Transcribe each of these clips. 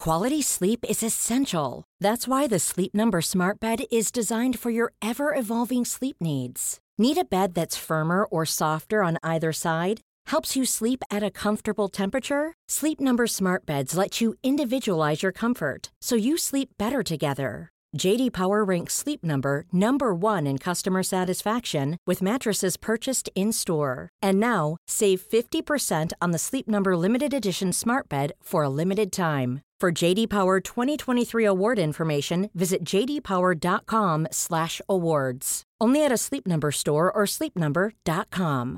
Quality sleep is essential. That's why the Sleep Number Smart Bed is designed for your ever-evolving sleep needs. Need a bed that's firmer or softer on either side? Helps you sleep at a comfortable temperature? Sleep Number Smart Beds let you individualize your comfort, so you sleep better together. J.D. Power ranks Sleep Number number 1 in customer satisfaction with mattresses purchased in-store. And now, save 50% on the Sleep Number Limited Edition Smart Bed for a limited time. For J.D. Power 2023 award information, visit jdpower.com/awards. Only at a Sleep Number store or sleepnumber.com.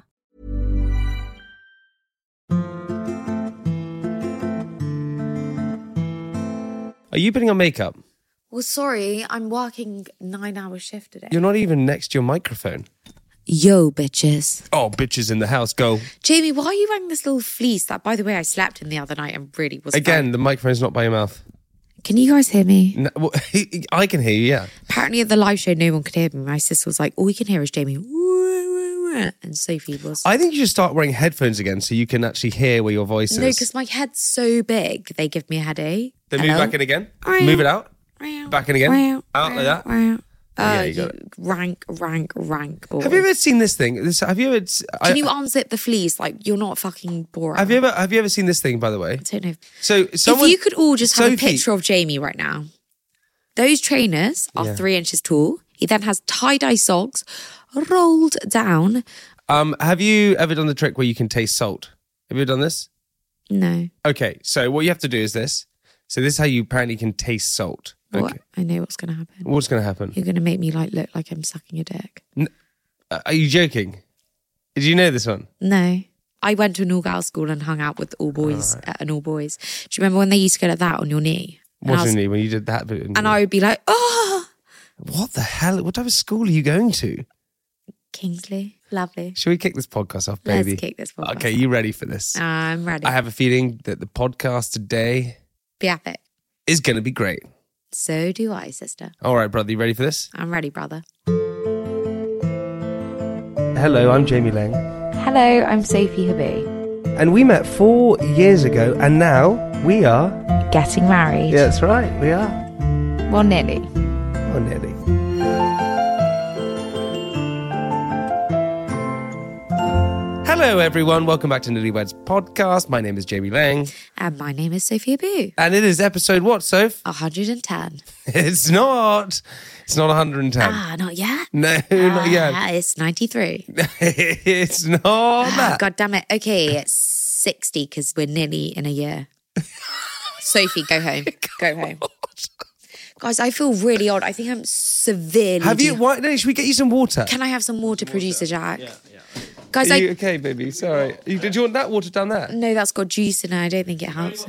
Are you putting on makeup? Well, sorry, I'm working 9-hour shift today. You're not even next to your microphone. Yo, bitches. Oh, bitches in the house, go. Jamie, why are you wearing this little fleece that, by the way, I slept in the other night and really was Again, fun. the microphone's not by your mouth. Can you guys hear me? No, well, I can hear you, yeah. Apparently at the live show, no one could hear me. My sister was like, all we can hear is Jamie. And Sophie was... I think you should start wearing headphones again so you can actually hear where your voice is. No, because my head's so big, they give me a headache. Then move back in again. Move it out. Back in again. Out like that. Yeah, you got it. Rank. Boy. Have you ever seen this thing? Have you ever? Can you unzip the fleece? Like, you're not fucking boring. Have you ever seen this thing? By the way, I don't know. So if you could all just have Sophie, a picture of Jamie right now. Those trainers are 3 inches tall. He then has tie-dye socks rolled down. Have you ever done the trick where you can taste salt? Have you ever done this? No. Okay, so what you have to do is this. So this is how you apparently can taste salt. Okay. What? I know what's going to happen. What's going to happen? You're going to make me look like I'm sucking a dick. Are you joking? Did you know this one? No. I went to an all-girls school and hung out with all boys and all boys. Do you remember when they used to get that on your knee? What's your knee when you did that bit? And I would be like, oh! What the hell? What type of school are you going to? Kingsley. Lovely. Shall we kick this podcast off, baby? Let's kick this podcast Okay, you ready for this? I'm ready. I have a feeling that the podcast today Be epic. is going to be great. So do I, sister. All right, brother, you ready for this? I'm ready, brother. Hello, I'm Jamie Lang. Hello, I'm Sophie Habib. And we met 4 years ago, and now we are... Getting married. Yeah, that's right, we are. Well, nearly. Oh, nearly. Hello, everyone. Welcome back to Newlyweds Podcast. My name is Jamie Lang. And my name is Sophie Habib. And it is episode what, Soph? 110. It's not. It's not 110. Not yet? No, not yet. It's 93. It's not that. God damn it. Okay, it's 60 because we're nearly in a year. Sophie, go home. Go home. Guys, I feel really odd. I think I'm severely... Have you... Why, no, should we get you some water? Can I have some water, Producer Jack? Yeah. Guys, Are you okay, baby? Sorry. Did you want that water down there? No, that's got juice in it. I don't think it helps.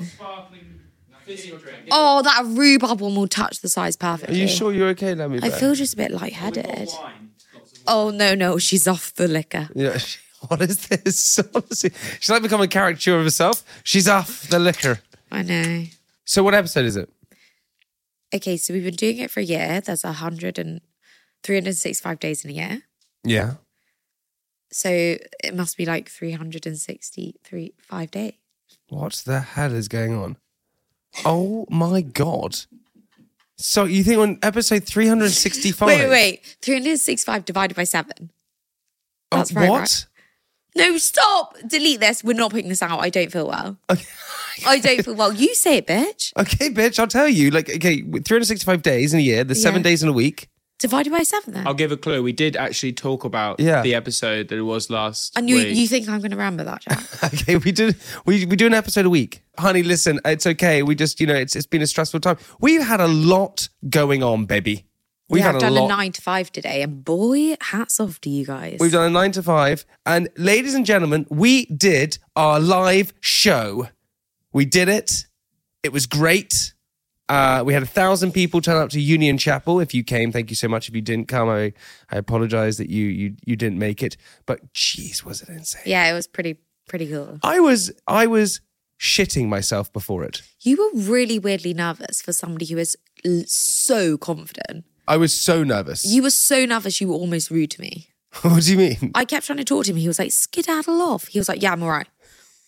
Oh, that rhubarb one will touch the size perfectly. Are you sure you're okay, Lemmy? I feel just a bit lightheaded. Oh, no, she's off the liquor. Yeah. What is this? Honestly, she's like become a caricature of herself. She's off the liquor. I know. So what episode is it? Okay, so we've been doing it for a year. There's 365 days in a year. Yeah. So it must be like 365 days. What the hell is going on? Oh my God. So you think on episode 365? Wait. 365 divided by 7. That's right, what? right? No, stop. Delete this. We're not putting this out. I don't feel well. Okay. I don't feel well. You say it, bitch. Okay, bitch, I'll tell you. Like, okay, 365 days in a year, there's 7 days in a week. Divided by 7 then. I'll give a clue. We did actually talk about the episode that it was last and week. You think I'm going to remember that, Jack? Okay, we do an episode a week. Honey, listen, it's okay. We just, it's been a stressful time. We've had a lot going on, baby. I've done a 9 to 5 today, and boy, hats off to you guys. We've done a 9 to 5, and ladies and gentlemen, we did our live show. We did it. It was great. We had 1,000 people turn up to Union Chapel. If you came, thank you so much. If you didn't come, I apologize that you didn't make it. But jeez, was it insane? Yeah, it was pretty cool. I was shitting myself before it. You were really weirdly nervous for somebody who is so confident. I was so nervous. You were so nervous you were almost rude to me. What do you mean? I kept trying to talk to him. He was like, skedaddle off. He was like, yeah, I'm all right.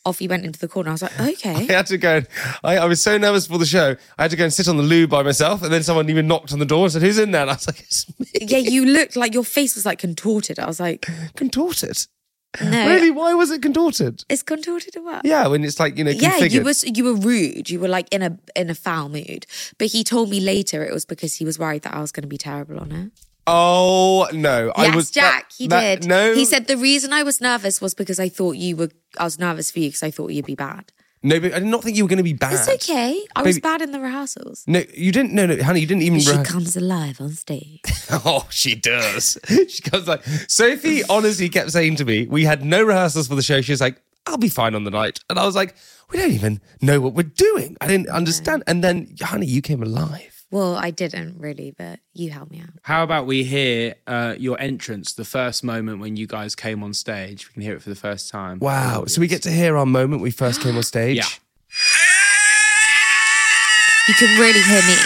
off he went into the corner. I was like, okay. I had to go. I was so nervous for the show. I had to go and sit on the loo by myself, and then someone even knocked on the door and said, "Who's in there?" And I was like, "It's me." Yeah, you looked like your face was like contorted. I was like, contorted. No, really? Why was it contorted? It's contorted or what? Yeah, when it's like configured. Yeah, you were rude. You were like in a foul mood. But he told me later it was because he was worried that I was going to be terrible on it. Oh no! Yes, Jack, he did. No, he said the reason I was nervous was because I was nervous for you because I thought you'd be bad. No, but I did not think you were going to be bad. It's okay. I was bad in the rehearsals. No, you didn't. No, honey, you didn't even. She comes alive on stage. Oh, she does. She comes like Sophie. Honestly, kept saying to me, we had no rehearsals for the show. She was like, "I'll be fine on the night," and I was like, "We don't even know what we're doing." I didn't understand. And then, honey, you came alive. Well, I didn't really, but you helped me out. How about we hear your entrance, the first moment when you guys came on stage? We can hear it for the first time. Wow. So we get to hear our moment we first came on stage. Yeah. You can really hear me.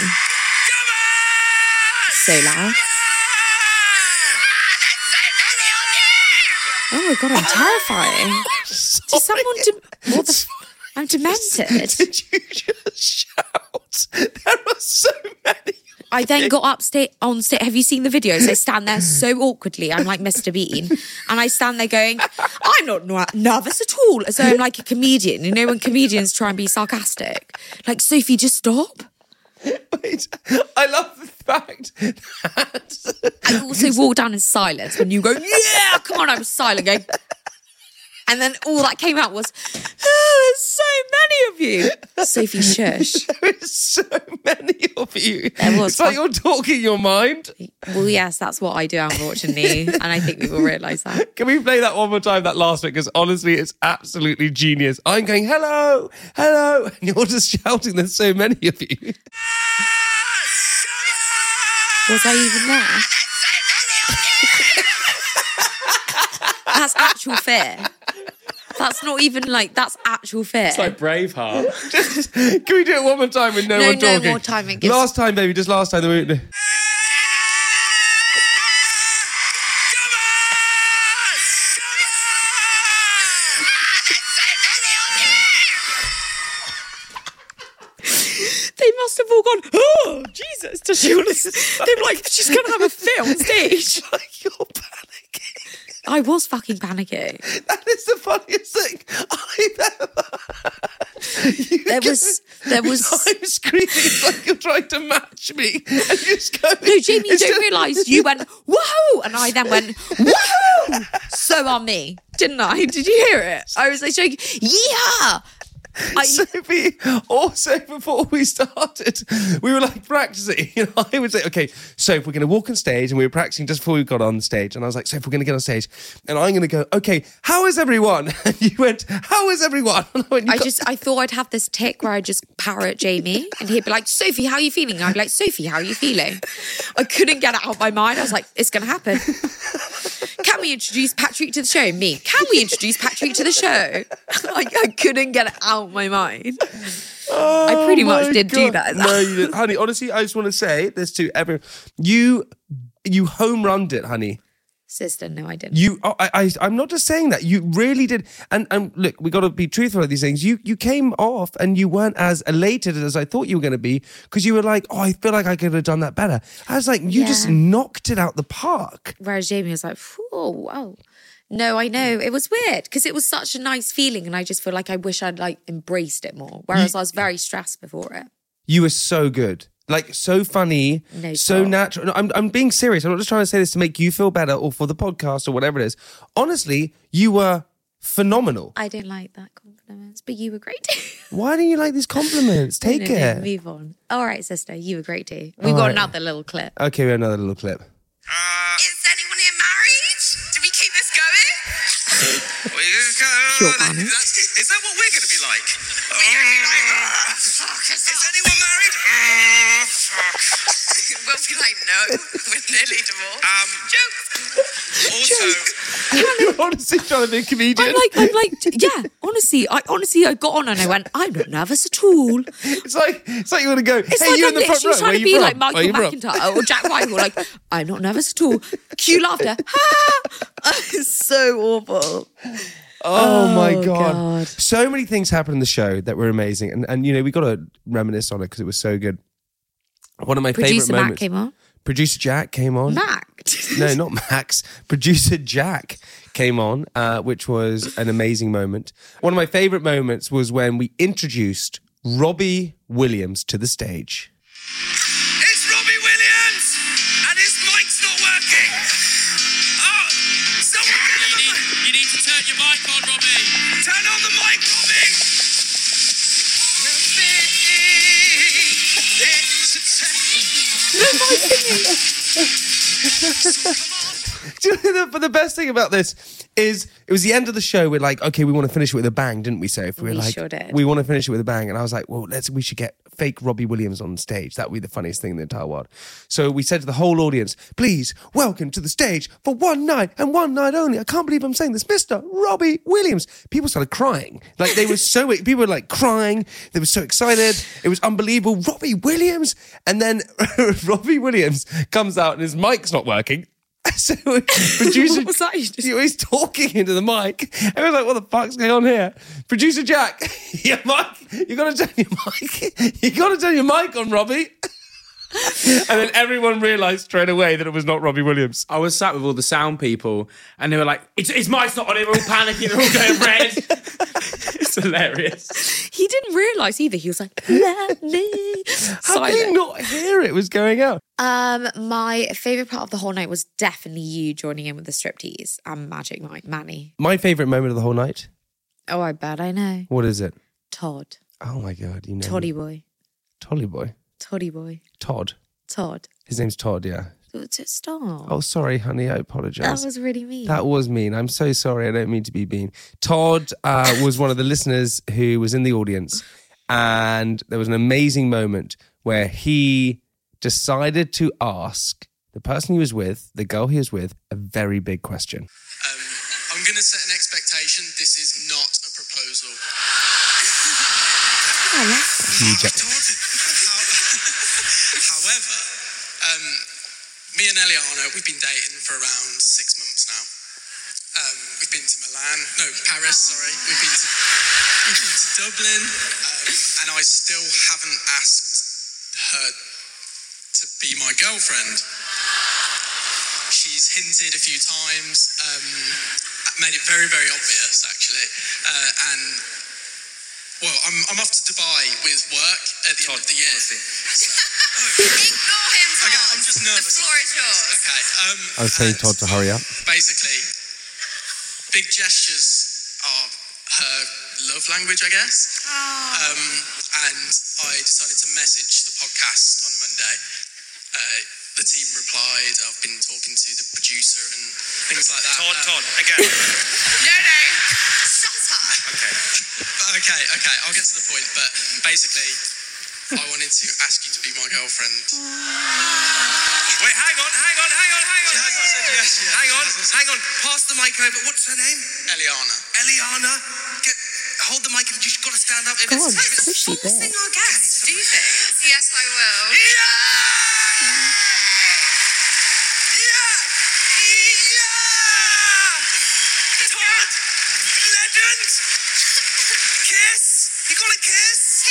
So loud. Oh my God, I'm terrifying. Did someone I'm demented. Did you just shout? There are so many. I then got on stage. Have you seen the videos? I stand there so awkwardly. I'm like Mr. Bean. And I stand there going, I'm not nervous at all. As though I'm like a comedian. You know when comedians try and be sarcastic? Like, Sophie, just stop. Wait, I love the fact that... I also walk down in silence when you go, yeah, come on, I was silent going... And then all that came out was, there's so many of you. Sophie, shush. There is so many of you. There was. It's like you're talking your mind. Well, yes, that's what I do, unfortunately. And I think we will realise that. Can we play that one more time, that last bit? Because honestly, it's absolutely genius. I'm going, hello, hello. And you're just shouting, there's so many of you. Was I even there? That's actual fear. That's not even like, that's actual fear. It's like Braveheart. Can we do it one more time with no one talking? No more time. Last time, baby, just last time. They must have all gone, oh, Jesus, does she want to... They're like, she's going to have a fit on stage. It's like you're panicking. I was fucking panicking. That is the funniest thing I've ever... There was... I'm screaming, it's like you're trying to match me. And you're just going... No, Jamie, you don't realise you went, woohoo! And I then went, woohoo! So on me, didn't I? Did you hear it? I was like, yeah! Sophie, also before we started, we were like practicing. I would say, okay, so if we're going to walk on stage, and we were practicing just before we got on stage, and I was like, so if we're going to get on stage, and I'm going to go, okay, how is everyone? And you went, how is everyone? And I went, I thought I'd have this tick where I'd just parrot Jamie, and he'd be like, Sophie, how are you feeling? And I'd be like, Sophie, how are you feeling? I couldn't get it out of my mind. I was like, it's going to happen. Can we introduce Patrick to the show? Me. Can we introduce Patrick to the show? Like, I couldn't get it out of my mind. I pretty much did do that. No, you didn't. Honey, honestly, I just want to say this to everyone. You home runned it, honey. Sister, no, I didn't. I'm not just saying that. You really did. And look, we got to be truthful about these things. You came off and you weren't as elated as I thought you were going to be, because you were like, oh, I feel like I could have done that better. I was like, you just knocked it out the park. Whereas Jamie was like, oh, wow. No, I know. It was weird because it was such a nice feeling, and I just feel like I wish I'd like embraced it more. Whereas I was very stressed before it. You were so good. Like, so funny, so natural. No, I'm being serious. I'm not just trying to say this to make you feel better or for the podcast or whatever it is. Honestly, you were phenomenal. I didn't like that compliments, but you were great. Why don't you like these compliments? Take it. No, move on. All right, sister, you were great too. We've got another little clip. Okay, we have another little clip. Is anyone here married? Do we keep this going? Pure panic. Is that what we're going to be like? Are we going to be like, is anyone married? We'll be like, no, we're nearly divorced. Jokes. Also, You're honestly trying to be a comedian. I'm like, yeah, honestly, I got on and I went, I'm not nervous at all. It's like you want to go, It's hey, like you I'm in the front row. literally trying to be like Michael Where McIntyre or Jack Whitehall. Like, I'm not nervous at all. Cue laughter. It's so awful. Oh my God. God. So many things happened in the show that were amazing. And you know, we got to reminisce on it because it was so good. One of my Producer favorite Matt moments. came on. Producer Jack came on. Mac. No, not Max. Producer Jack came on, which was an amazing moment. One of my favorite moments was when we introduced Robbie Williams to the stage. It's Robbie Williams, and his mic's not working. Oh, someone get him a mic. You need to turn your mic on, Robbie. Turn on the mic, Robbie. But the best thing about this is it was the end of the show. We're like, okay, we want to finish it with a bang, didn't we, Soph? We like, sure did. We want to finish it with a bang. And I was like, well, we should get fake Robbie Williams on stage. That would be the funniest thing in the entire world. So we said to the whole audience, please welcome to the stage for one night and one night only. I can't believe I'm saying this, Mr. Robbie Williams. People started crying. Like they were people were like crying. They were so excited. It was unbelievable. Robbie Williams. And then Robbie Williams comes out and his mic's not working. So producer, What was that? he's talking into the mic. And I was like, what the fuck's going on here? Producer Jack, your mic, you got to turn your mic. You got to turn your mic on, Robbie. And then everyone realised straight away that it was not Robbie Williams. I was sat with all the sound people and they were like, his mic's not on it, we're all panicking, they're all going red. It's hilarious. He didn't realise either. He was like, let me. How did you not hear it was going out? My favourite part of the whole night was definitely you joining in with the striptease and Magic Mike, Manny. My favourite moment of the whole night? Oh, I bet I know. What is it? Todd. Oh my God, you know. Toddy boy. Toddy boy. Toddy boy. Todd. Todd. His name's Todd, yeah. Stop. Oh, sorry, honey, I apologise. That was really mean. That was mean. I'm so sorry. I don't mean to be mean. Todd was one of the listeners who was in the audience, and there was an amazing moment where he decided to ask the person he was with, the girl he was with, a very big question. I'm going to set an expectation. This is not a proposal. However, me and Eliana, we've been dating for around 6 months now. We've been to Paris, sorry. We've been to Dublin, and I still haven't asked her to be my girlfriend. She's hinted a few times, made it very, very obvious, actually. Well, I'm off to Dubai with work at the end of the year. Ignore him, Todd. Okay, I'm just nervous. The floor is yours. Okay. I was telling Todd to hurry up. Basically, big gestures are her love language, I guess. And I decided to message the podcast on Monday. The team replied. I've been talking to the producer and things like that. Todd, again. No. Shut up. Okay. I'll get to the point. But basically, I wanted to ask you to be my girlfriend. Wait, hang on. She hasn't said yes yet. Hang on. Pass the mic over. What's her name? Eliana. Hold the mic and you've got to stand up. Go on, pushy bit. Forcing our guests to do things. Yes, I will. Todd! Legend! Kiss! You got a kiss?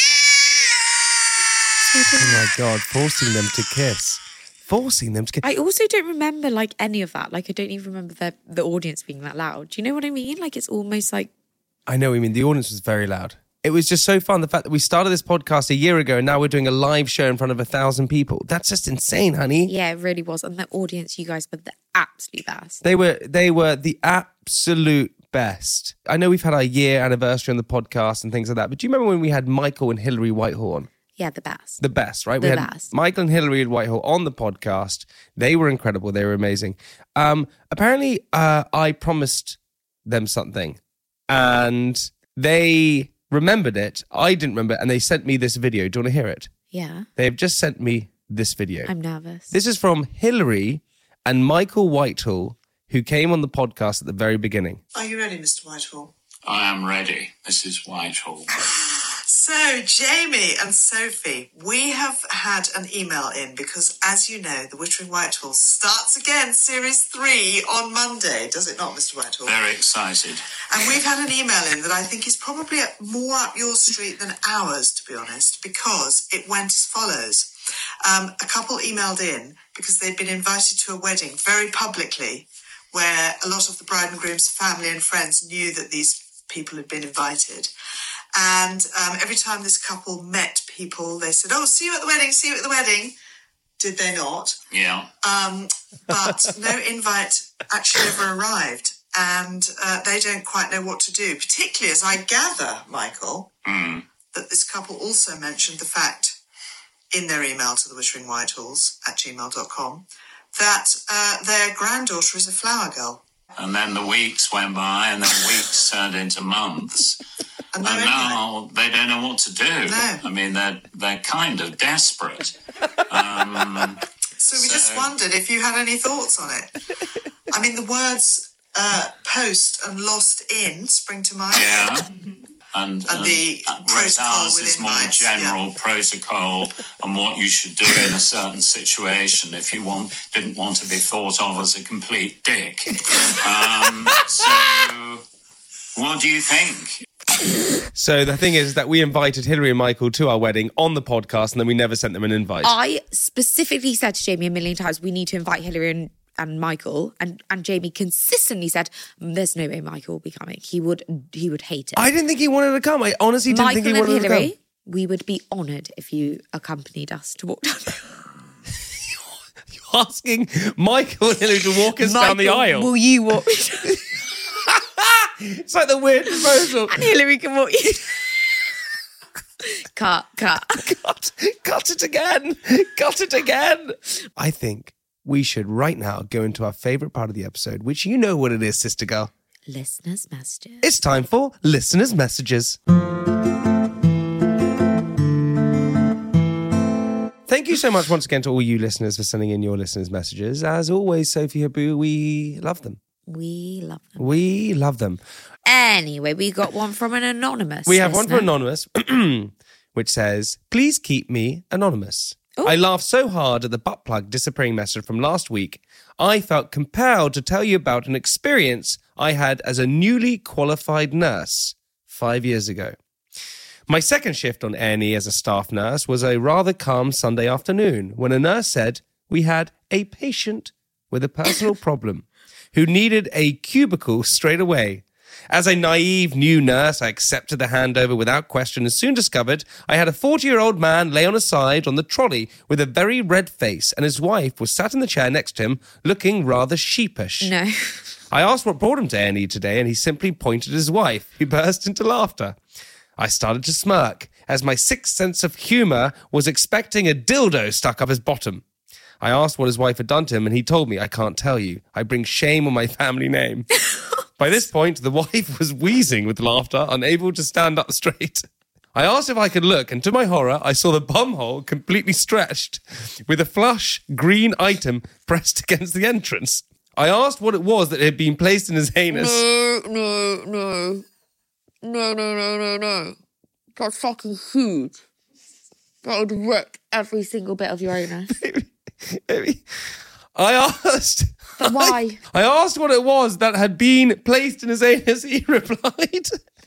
Oh my God, forcing them to kiss. I also don't remember like any of that. Like I don't even remember the audience being that loud. Do you know what I mean? Like it's almost like... I know what you mean. The audience was very loud. It was just so fun. The fact that we started this podcast a year ago and now we're doing a live show in front of 1,000 people. That's just insane, honey. Yeah, it really was. And the audience, you guys were the absolute best. They were the absolute best. I know we've had our year anniversary on the podcast and things like that, but do you remember when we had Michael and Hillary Whitehall on? Yeah, the best. The best, right? The We had best. Michael and Hillary Whitehall on the podcast. They were incredible. They were amazing. Apparently, I promised them something and they remembered it. I didn't remember, and they sent me this video. Do you want to hear it? Yeah. They've just sent me this video. I'm nervous. This is from Hillary and Michael Whitehall, who came on the podcast at the very beginning. Are you ready, Mr. Whitehall? I am ready, Mrs. Whitehall. So, Jamie and Sophie, we have had an email in because, as you know, The Wittering Whitehall starts again, Series 3, on Monday. Does it not, Mr. Whitehall? Very excited. And we've had an email in that I think is probably more up your street than ours, to be honest, because it went as follows. A couple emailed in because they'd been invited to a wedding very publicly where a lot of the bride and groom's family and friends knew that these people had been invited. And every time this couple met people, they said, "Oh, see you at the wedding, see you at the wedding." Did they not? Yeah. But no invite actually ever arrived. And they don't quite know what to do, particularly as I gather, Michael, that this couple also mentioned the fact in their email to the Wittering Whitehalls at gmail.com that their granddaughter is a flower girl. And then the weeks went by, and then weeks turned into months. And now they don't know what to do. No. I mean, they're kind of desperate. So we just wondered if you had any thoughts on it. I mean, the words post and lost in spring to mind. Yeah. And the protocol ours is within more rights, general protocol on what you should do in a certain situation if you didn't want to be thought of as a complete dick. So, what do you think? So the thing is that we invited Hilary and Michael to our wedding on the podcast, and then we never sent them an invite. I specifically said to Jamie a million times, we need to invite Hilary and Michael, and Jamie consistently said, "There's no way Michael will be coming. He would hate it." I didn't think he wanted to come. I honestly didn't think he wanted Michael and Hilary, to come. we would be honoured if you accompanied us to walk down. You're asking Michael and Hilary to walk us down the aisle. Will you walk me down? It's like the weird proposal. And Hilary can walk you. Cut. Cut it again. Cut it again. I think we should right now go into our favourite part of the episode, which you know what it is, sister girl. Listeners' messages. It's time for listeners' messages. Thank you so much once again to all you listeners for sending in your listeners' messages. As always, Sophie Habu, we love them. We love them. We love them. Anyway, we got one from an anonymous We have one listener. from Anonymous, which says, "Please keep me anonymous. Ooh. I laughed so hard at the butt plug disappearing message from last week. I felt compelled to tell you about an experience I had as a newly qualified nurse 5 years ago. My second shift on A&E as a staff nurse was a rather calm Sunday afternoon when a nurse said we had a patient with a personal problem who needed a cubicle straight away. As a naive new nurse, I accepted the handover without question and soon discovered I had a 40-year-old man lay on his side on the trolley with a very red face, and his wife was sat in the chair next to him looking rather sheepish. No. I asked what brought him to A&E today, and he simply pointed at his wife, who burst into laughter. I started to smirk, as my sixth sense of humour was expecting a dildo stuck up his bottom. I asked what his wife had done to him, and he told me, I can't tell you. I bring shame on my family name. By this point, the wife was wheezing with laughter, unable to stand up straight. I asked if I could look, and to my horror, I saw the bumhole completely stretched, with a flush green item pressed against the entrance. I asked what it was that had been placed in his anus. No. That's fucking huge. That would rip every single bit of your anus. I asked... But why? I asked what it was that had been placed in his anus. He replied,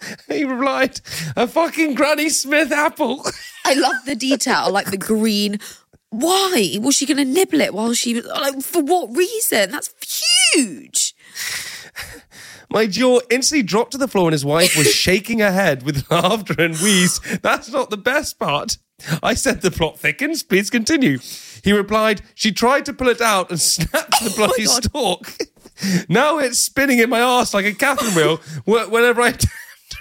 a fucking Granny Smith apple. I love the detail, like the green. Why? Was she going to nibble it while she was, like, for what reason? That's huge. My jaw instantly dropped to the floor and his wife was shaking her head with laughter and wheeze. That's not the best part. I said the plot thickens. Please continue. He replied, she tried to pull it out and snapped the bloody stalk. Now it's spinning in my arse like a Catherine wheel whenever I attempt to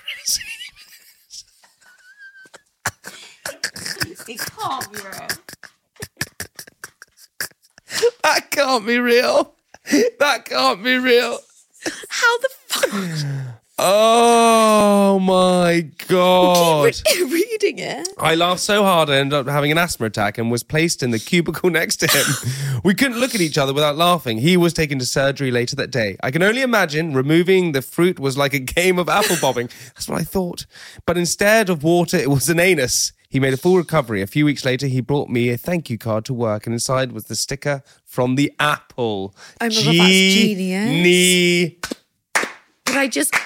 receive It can't be real. That can't be real. That can't be real. How the fuck? Oh my God. Reading it. I laughed so hard I ended up having an asthma attack and was placed in the cubicle next to him. We couldn't look at each other without laughing. He was taken to surgery later that day. I can only imagine removing the fruit was like a game of apple bobbing. That's what I thought. But instead of water, it was an anus. He made a full recovery. A few weeks later, he brought me a thank you card to work, and inside was the sticker from the apple. Oh my God, that's genius. But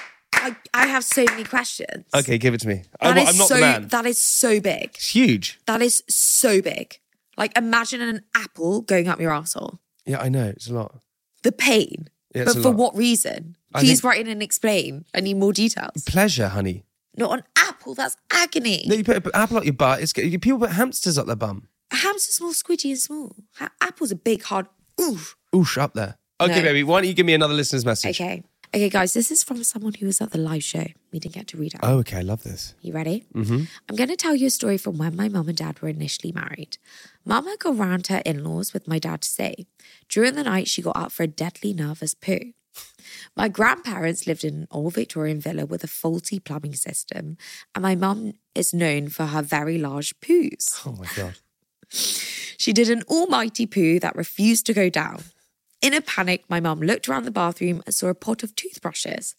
I have so many questions. Okay, give it to me. I'm not the man. That is so big. It's huge. That is so big. Like, imagine an apple going up your arsehole. Yeah, I know. It's a lot. The pain. Yeah, but for what reason? Please write in and explain. I need more details. Pleasure, honey. Not an apple. That's agony. No, you put an apple up your butt. People put hamsters up their bum. A hamster's small, squidgy and small. Apple's a big, hard oof. Oosh, up there. Okay, No. baby. Why don't you give me another listener's message? Okay, guys, this is from someone who was at the live show. We didn't get to read out. Oh, okay. I love this. You ready? Mm-hmm. I'm going to tell you a story from when my mum and dad were initially married. Mum had gone round to her in-laws with my dad to stay. During the night, she got up for a deadly nervous poo. My grandparents lived in an old Victorian villa with a faulty plumbing system, and my mum is known for her very large poos. Oh, my God. She did an almighty poo that refused to go down. In a panic, my mum looked around the bathroom and saw a pot of toothbrushes.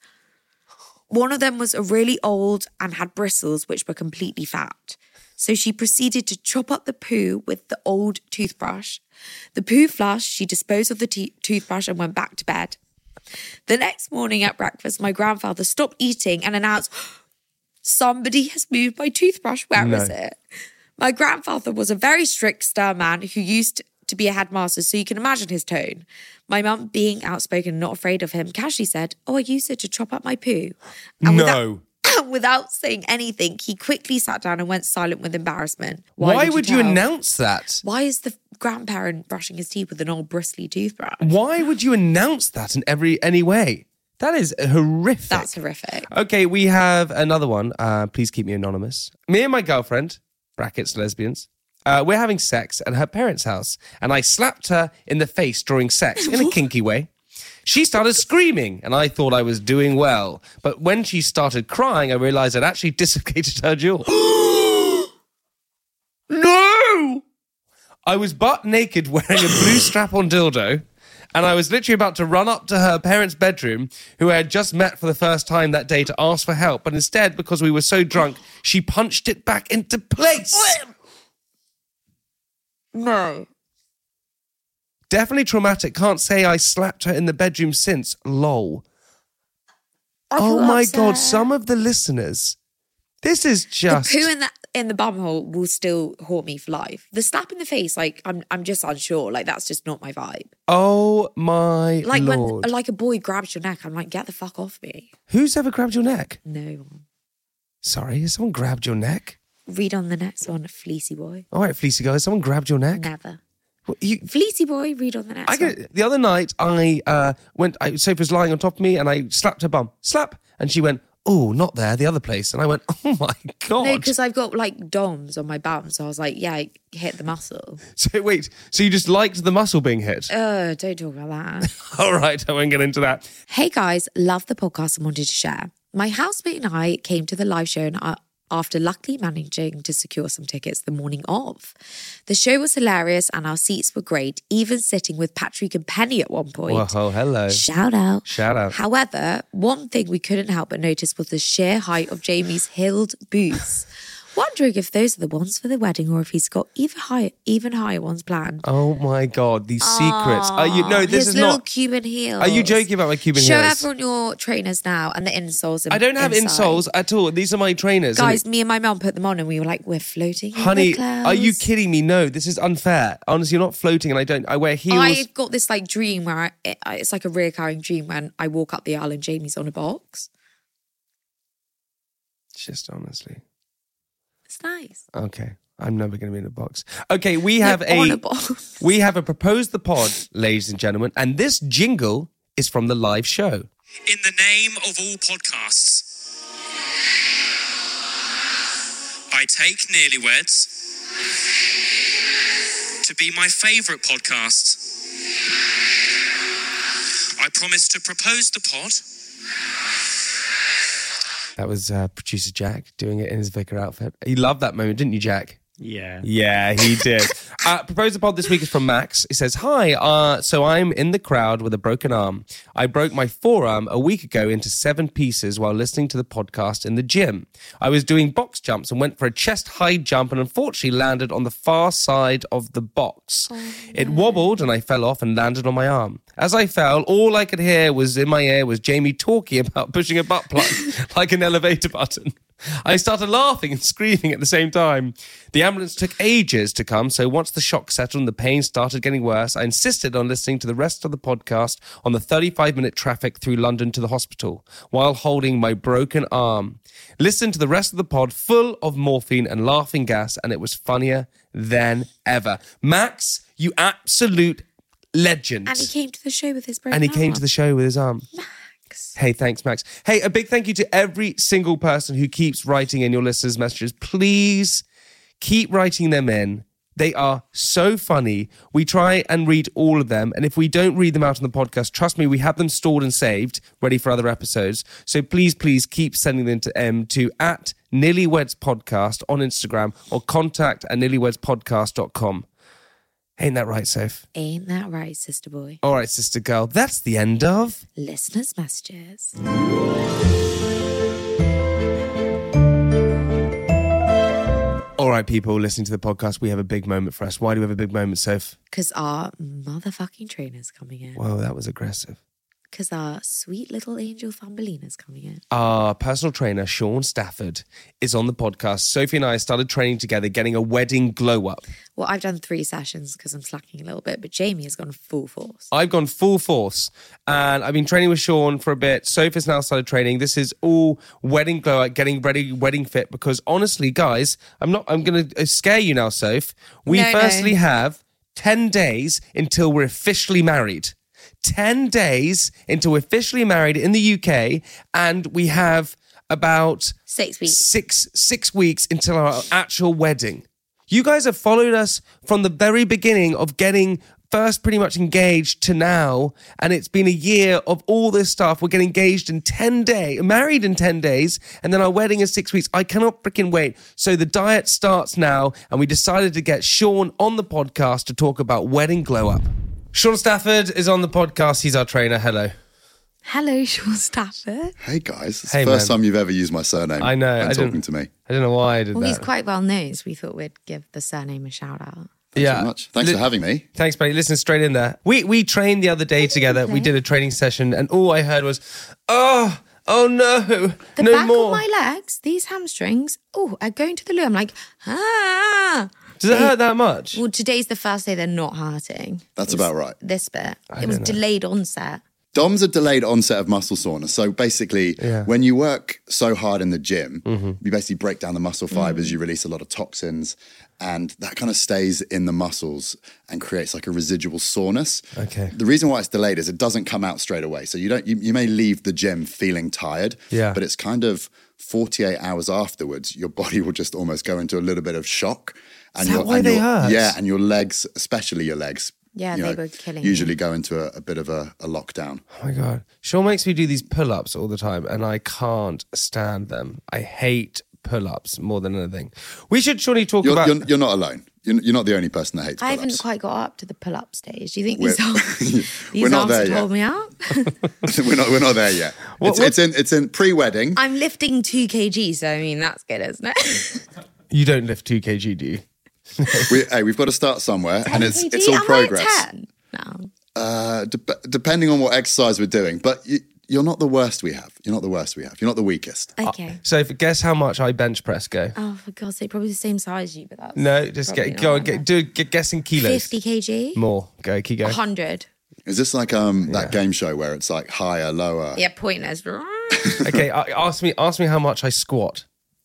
One of them was a really old and had bristles which were completely fat. So she proceeded to chop up the poo with the old toothbrush. The poo flushed, she disposed of the toothbrush and went back to bed. The next morning at breakfast, my grandfather stopped eating and announced, "Somebody has moved my toothbrush. Where is it?" My grandfather was a very strict, stern man who used to be a headmaster, so you can imagine his tone. My mum, being outspoken and not afraid of him, casually said, "Oh, I used it to chop up my poo." And without saying anything, he quickly sat down and went silent with embarrassment. Why would you announce that? Why is the grandparent brushing his teeth with an old bristly toothbrush? Why would you announce that in any way? That is horrific. That's horrific. Okay, we have another one. Please keep me anonymous. Me and my girlfriend, brackets lesbians, we're having sex at her parents' house, and I slapped her in the face during sex in a kinky way. She started screaming, and I thought I was doing well. But when she started crying, I realized I'd actually dislocated her jaw. No! I was butt naked wearing a blue strap-on dildo, and I was literally about to run up to her parents' bedroom, who I had just met for the first time that day, to ask for help. But instead, because we were so drunk, she punched it back into place. No. Definitely traumatic. Can't say I slapped her in the bedroom since. Lol. Oh my God, some of the listeners. This is just... The poo in the bumhole will still haunt me for life. The slap in the face, like, I'm just unsure. Like, that's just not my vibe. Oh my Lord. When a boy grabs your neck, I'm like, get the fuck off me. Who's ever grabbed your neck? No one. Sorry, has someone grabbed your neck? Read on the next one, Fleecy Boy. All right, Fleecy guy, has someone grabbed your neck? Never. What, Fleecy Boy, read on the next one. The other night, Sophie was lying on top of me and I slapped her bum. Slap. And she went, "Oh, not there, the other place." And I went, "Oh my God." No, because I've got like DOMs on my bum. So I was like, yeah, I hit the muscle. So wait, so you just liked the muscle being hit? Don't talk about that. All right, I won't get into that. Hey guys, love the podcast and wanted to share. My housemate and I came to the live show and after luckily managing to secure some tickets the morning of. The show was hilarious and our seats were great, even sitting with Patrick and Penny at one point. Whoa, hello. Shout out. Shout out. However, one thing we couldn't help but notice was the sheer height of Jamie's heeled boots. Wondering if those are the ones for the wedding or if he's got even higher ones planned. Oh my God, these secrets. This his is little not... Cuban heels. Are you joking about my Cuban Show heels? everyone your trainers now and the insoles. I don't have insoles at all. These are my trainers. Guys, me and my mum put them on and we were like, we're floating in Honey, the clouds. are you kidding me? No, this is unfair. Honestly, you're not floating and I wear heels. I've got this like dream where it's like a reoccurring dream when I walk up the aisle and Jamie's on a box. Just honestly. It's nice. Okay. I'm never going to be in a box. Okay, we have on a box. We have a Propose the Pod, ladies and gentlemen, and this jingle is from the live show. In the name of all podcasts, I take Nearly Weds to be my favourite podcast. I promise to propose the pod That was producer Jack doing it in his vicar outfit. He loved that moment, didn't you, Jack? Yeah. Yeah, he did. Proposal pod this week is from Max. He says, hi, so I'm in the crowd with a broken arm. I broke my forearm a week ago into 7 pieces while listening to the podcast in the gym. I was doing box jumps and went for a chest high jump and unfortunately landed on the far side of the box. It wobbled and I fell off and landed on my arm. As I fell, all I could hear was in my ear was Jamie talking about pushing a butt plug like an elevator button. I started laughing and screaming at the same time. The ambulance took ages to come, so once the shock settled and the pain started getting worse, I insisted on listening to the rest of the podcast on the 35-minute traffic through London to the hospital while holding my broken arm. Listened to the rest of the pod full of morphine and laughing gas, and it was funnier than ever. Max, you absolute legend. And he came to the show with his broken And he came arm. to the show with his arm. Hey, thanks, Max. Hey, a big thank you to every single person who keeps writing in your listeners' messages. Please keep writing them in. They are so funny. We try and read all of them. And if we don't read them out on the podcast, trust me, we have them stored and saved, ready for other episodes. So please keep sending them to @NearlyWedsPodcast on Instagram or contact@nearlywedspodcast.com. Ain't that right, Soph? Ain't that right, sister boy? All right, sister girl. That's the end of Listeners' messages. All right, people listening to the podcast, we have a big moment for us. Why do we have a big moment, Soph? Because our motherfucking trainer's coming in. Wow, that was aggressive. Because our sweet little angel Thumbelina's coming in. Our personal trainer, Sean Stafford, is on the podcast. Sophie and I started training together, getting a wedding glow up. Well, I've done 3 sessions because I'm slacking a little bit, but Jamie has gone full force. I've gone full force, and I've been training with Sean for a bit. Sophie's now started training. This is all wedding glow up, getting ready, wedding fit, because honestly, guys, I'm going to scare you now, Soph. We firstly have 10 days until we're officially married. 10 days until we're officially married in the UK, and we have about 6 weeks. Six weeks until our actual wedding. You guys have followed us from the very beginning of getting first pretty much engaged to now, and it's been a year of all this stuff. We're getting engaged in 10 days, married in 10 days, and then our wedding in 6 weeks. I cannot freaking wait. So the diet starts now, and we decided to get Sean on the podcast to talk about wedding glow up. Sean Stafford is on the podcast. He's our trainer. Hello. Hello, Sean Stafford. Hey guys, it's Hey, the first man. time you've ever used my surname. I know. When talking to me. I don't know why I did Well, that. he's quite well known, so we thought we'd give the surname a shout out. Thanks so much. Thanks for having me. Thanks, buddy. Listen, straight in there. We trained the other day together. We did a training session, and all I heard was, oh no, The no back more. of my legs, these hamstrings, are going to the loo. I'm like, ah. Does it hurt that much? Well, today's the first day they're not hurting. That's about right. This bit. I It was don't know. delayed onset. DOM's a delayed onset of muscle soreness. So basically, when you work so hard in the gym, you basically break down the muscle fibers, you release a lot of toxins, and that kind of stays in the muscles and creates like a residual soreness. Okay. The reason why it's delayed is it doesn't come out straight away. So you may leave the gym feeling tired, but it's kind of 48 hours afterwards, your body will just almost go into a little bit of shock. And Is that why they hurt? Yeah, and your legs, especially your legs, Yeah, you they know, were killing usually me. go into a bit of a lockdown. Oh my God. Sean makes me do these pull-ups all the time, and I can't stand them. I hate pull-ups more than anything. We should surely talk about... You're not alone. You're not the only person that hates I pull-ups. haven't quite got up to the pull-up stage. Do you think We're- these not arms there have yet. hold me up? we're not there yet. It's in pre-wedding. I'm lifting 2 kg, so I mean, that's good, isn't it? You don't lift 2 kg, do you? We've got to start somewhere, and it's 10 all kg? progress. I'm like 10 now. Depending on what exercise we're doing, but you're not the worst we have. You're not the worst we have. You're not the weakest. Okay. So guess how much I bench press go? Oh, for God's sake, probably the same size as you, but that's No, just probably go on, not. guess in kilos. 50 kg? More. Go, keep going. 100. Is this like that game show where it's like higher, lower? Yeah, pointless. Okay, ask me how much I squat.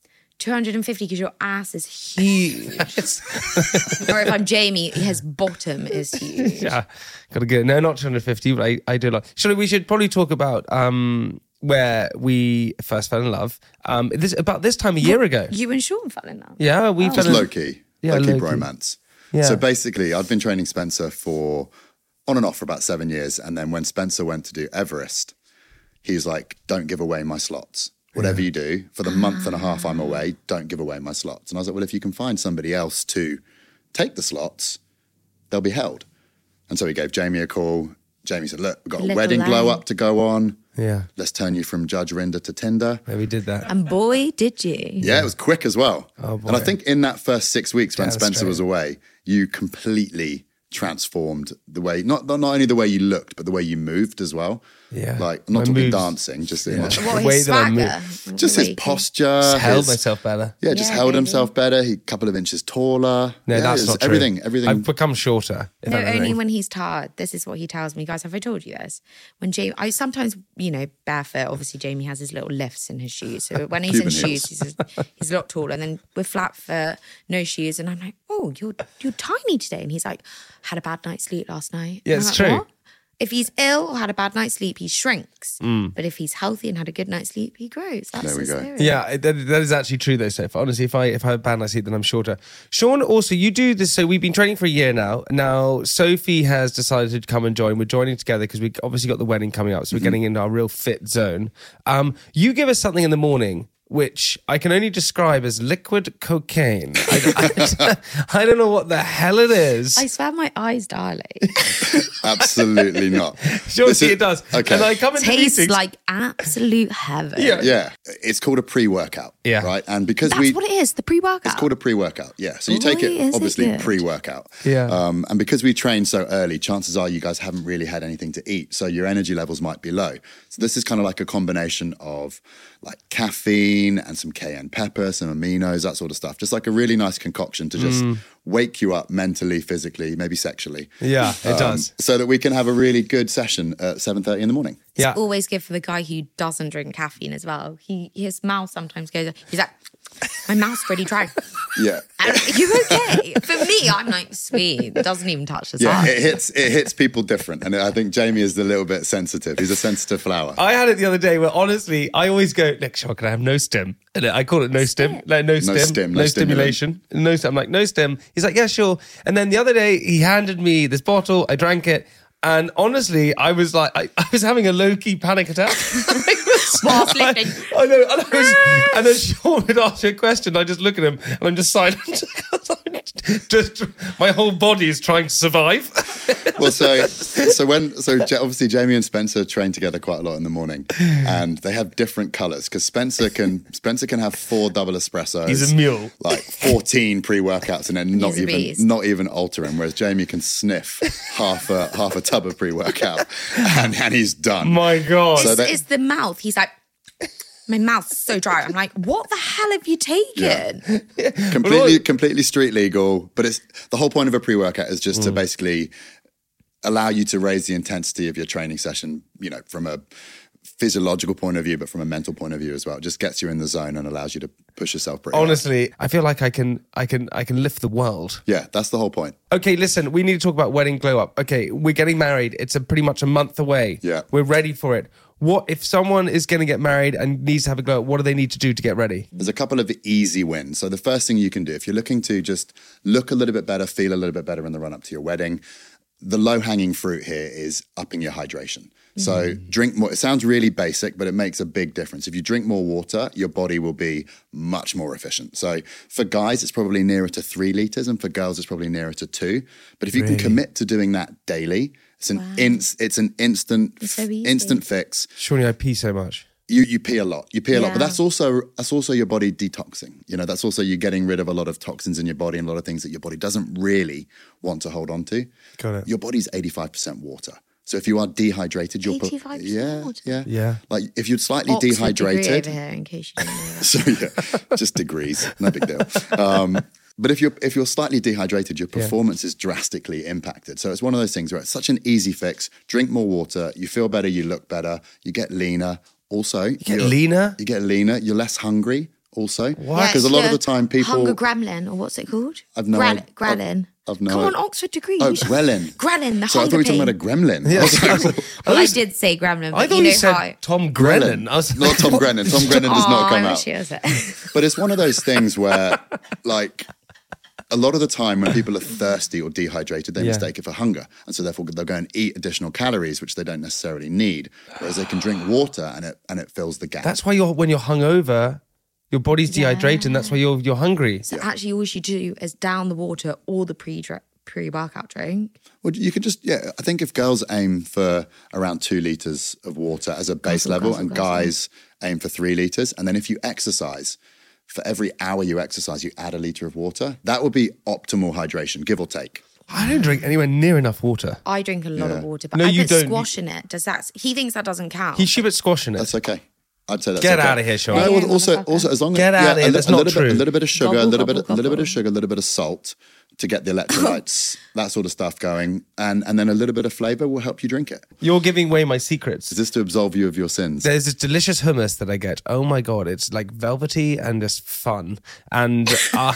250 because your ass is huge. Or if I'm Jamie, his bottom is huge. Yeah, gotta go. No, not 250, but I do a lot. We should probably talk about where we first fell in love. About this time a year ago. You and Sean fell in love. Yeah, we fell Just in low-key. Yeah, low-key low-key. bromance. Yeah. So basically, I'd been training Spencer for on and off for about 7 years. And then when Spencer went to do Everest, he's like, don't give away my slots. whatever you do, for the month and a half I'm away, don't give away my slots. And I was like, well, if you can find somebody else to take the slots, they'll be held. And so he gave Jamie a call. Jamie said, look, we've got a wedding glow up to go on. Yeah. Let's turn you from Judge Rinder to Tinder. Yeah, we did that. And boy, did you. Yeah, it was quick as well. Oh, boy. And I think in that first 6 weeks when Spencer Devastating. was away, you completely transformed the way, not only the way you looked, but the way you moved as well. Yeah. Like, I'm not My talking moves- dancing, just in What, The his way that I swagger? just his posture. Just held his- myself better. Yeah, just Yeah, held maybe. himself better. He a couple of inches taller. No, yeah, that's it was not true. everything. I've become shorter. if No, anything. only when he's tired. This is what he tells me. Guys, have I told you this? When Jamie, I sometimes, barefoot, obviously Jamie has his little lifts in his shoes. So when he's in Cuban shoes, he's a lot taller. And then with flat foot, no shoes. And I'm like, oh, you're tiny today. And he's like, had a bad night's sleep last night. Yeah, And I'm it's like, true. "What?" If he's ill or had a bad night's sleep, he shrinks. Mm. But if he's healthy and had a good night's sleep, he grows. That's There we the go. spirit. Yeah, that is actually true though, Soph. Honestly, if I have bad night sleep, then I'm shorter. Sean, also, you do this. So we've been training for a year now. Now, Sophie has decided to come and join. We're joining together because we obviously got the wedding coming up. So we're getting into our real fit zone. You give us something in the morning, which I can only describe as liquid cocaine. I don't know what the hell it is. I swear my eyes dilate. Absolutely not. Sure, This is- it does. Okay. And I come into Tastes meetings. like absolute heaven. Yeah, it's called a pre-workout. Yeah. Right. And because That's what it is, the pre-workout. it's called a pre-workout. Yeah. So you take Boy, it is it obviously good. pre-workout. Yeah. And because we train so early, chances are you guys haven't really had anything to eat, so your energy levels might be low. So this is kind of like a combination of like caffeine and some cayenne pepper, some aminos, that sort of stuff. Just like a really nice concoction to just wake you up mentally, physically, maybe sexually. Yeah, it does. So that we can have a really good session at 7:30 in the morning. Yeah. Always good for the guy who doesn't drink caffeine as well. His mouth sometimes goes, he's like, my mouth's pretty dry. Yeah. And you okay? For me, I'm like, sweet. It doesn't even touch the Yeah, side. it hits people different. And I think Jamie is a little bit sensitive. He's a sensitive flower. I had it the other day where honestly, I always go, look, Sean, can I have no stim? And I call it no stim. Like, no stim. No stimulation. No stim. I'm like, no stim. He's like, yeah, sure. And then the other day, he handed me this bottle. I drank it. And honestly, I was like, I was having a low-key panic attack. Whilst lifting. I know. And then Sean would ask you a question. I just look at him and I'm just silent. Just my whole body is trying to survive. Well, obviously Jamie and Spencer train together quite a lot in the morning, and they have different colours because Spencer can have 4 double espressos. He's a mule. Like 14 pre-workouts, and then He's a beast. not even alter him. Whereas Jamie can sniff half a tub of pre-workout, and he's done. My God. So that- It's the mouth. He's like, my mouth's so dry. I'm like, what the hell have you taken? completely street legal, but it's the whole point of a pre-workout is just to basically allow you to raise the intensity of your training session, from a physiological point of view, but from a mental point of view as well. It just gets you in the zone and allows you to push yourself pretty hard. Honestly, I feel like I can lift the world. Yeah, that's the whole point. Okay, listen, we need to talk about wedding glow up. Okay, we're getting married. It's pretty much a month away. Yeah. We're ready for it. What if someone is going to get married and needs to have a glow up? What do they need to do to get ready? There's a couple of easy wins. So the first thing you can do, if you're looking to just look a little bit better, feel a little bit better in the run up to your wedding, the low-hanging fruit here is upping your hydration. So drink more. It sounds really basic, but it makes a big difference. If you drink more water, your body will be much more efficient. So for guys, it's probably nearer to 3 liters, and for girls, it's probably nearer to 2. But if you can commit to doing that daily, it's an instant so easy. instant fix. Surely I pee so much. You pee a lot. You pee a lot, but Yeah. that's also your body detoxing. That's also you getting rid of a lot of toxins in your body and a lot of things that your body doesn't really want to hold on to. Got it. Your body's 85% water. So if you are dehydrated, you'll 85% water? Yeah. Like if you're slightly Oxford degree dehydrated, over here, in case you didn't know that. so yeah, just degrees, no big deal. But if you're slightly dehydrated, your performance is drastically impacted. So it's one of those things where it's such an easy fix. Drink more water, you feel better, you look better, you get leaner. Also, you get leaner? You get leaner. You're less hungry. Also, What? Because a lot of the time people Hunger gremlin, or what's it called? I've no idea. Ghrelin. I've no Come on, idea. Oxford degree. Oh, You should- ghrelin. Ghrelin, the So I hunger thought we were talking about a pain. gremlin. I was like, Well, I did say gremlin, I but thought you you know said how... Tom Grennan. I was not Tom Grennan. Tom Grennan does not come I out. wish it was it. But it's one of those things where, like, a lot of the time when people are thirsty or dehydrated, they Yeah. mistake it for hunger. And so therefore they'll go and eat additional calories, which they don't necessarily need. Whereas they can drink water and it fills the gap. That's why when you're hungover, your body's dehydrated, and that's why you're hungry. So actually, all you should do is down the water or the pre-workout drink. Well, you could just, I think if girls aim for around 2 litres of water as a base level and guys aim for 3 litres, and then if you exercise, for every hour you exercise, you add a litre of water, that would be optimal hydration, give or take. I don't drink anywhere near enough water. I drink a lot of water, but No, I you put don't. squash in it. He thinks that doesn't count. He should put squash in it. That's okay. I'd say that's Get okay. out of here, Sean. No, Yeah, well, also motherfucker. as long as Get out of here, that's not true. A little bit of sugar, a little bit of Gobble. sugar, a little bit of salt to get the electrolytes, that sort of stuff going, and then a little bit of flavour will help you drink it. You're giving away my secrets. Is this to absolve you of your sins? There's this delicious hummus that I get. Oh my God, it's like velvety and just fun. And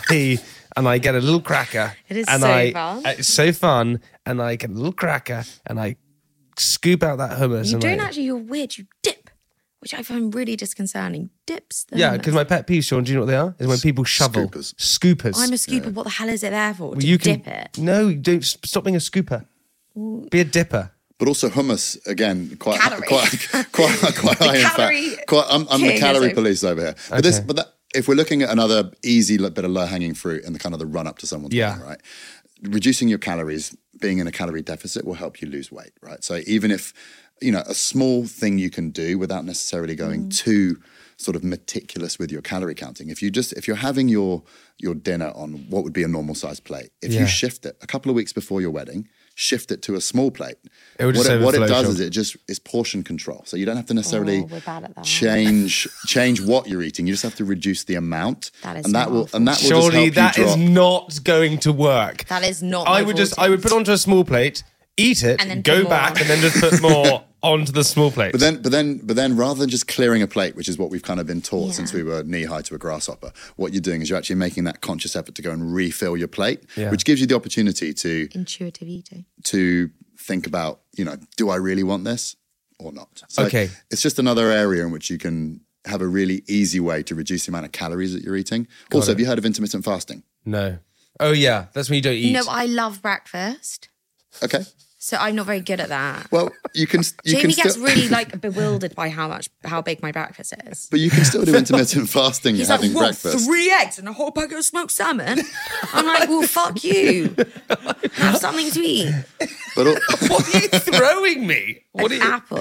I get a little cracker. It is and so fun. It's so fun. And I get a little cracker and I scoop out that hummus. You and don't actually, you're weird. You dip, which I find really disconcerting. Dips. the Yeah, hummus. because my pet peeve, Sean, do you know what they are? Is when people shovel. Scoopers. I'm a scooper. What the hell is it there for? Well, To you can dip it. No, don't stop being a scooper. Be a dipper. But also hummus, again, quite Calorie. high in calorie fat. I'm the king, calorie isn't it? police over here. But if we're looking at another easy bit of low-hanging fruit in the kind of the run-up to someone's wedding, right? Reducing your calories, being in a calorie deficit will help you lose weight, right? So even if, a small thing you can do without necessarily going too sort of meticulous with your calorie counting. If you're having your dinner on what would be a normal size plate, if you shift it a couple of weeks before your wedding, shift it to a small plate. It would just what it overflow, does Sean. is it's portion control. So you don't have to necessarily we're bad at that. change what you're eating. You just have to reduce the amount. That is and that will just Surely help that you is drop. not going to work. That is not. I would put onto a small plate, eat it, And then go put back, more. and then just put more onto the small plate. But then, rather than just clearing a plate, which is what we've kind of been taught since we were knee high to a grasshopper, what you're doing is you're actually making that conscious effort to go and refill your plate, which gives you the opportunity to Intuitive eating. think about, do I really want this or not? So Okay. it's just another area in which you can have a really easy way to reduce the amount of calories that you're eating. Also, have you heard of intermittent fasting? No. Oh yeah, that's when you don't eat. No, I love breakfast, Okay. so I'm not very good at that. Well, you can Jamie gets still, really bewildered by how big my breakfast is. but you can still do intermittent fasting He's having like, breakfast. 3 eggs and a whole packet of smoked salmon. I'm like, well, fuck you. Have something to eat. But What are you throwing me? What are An you apple.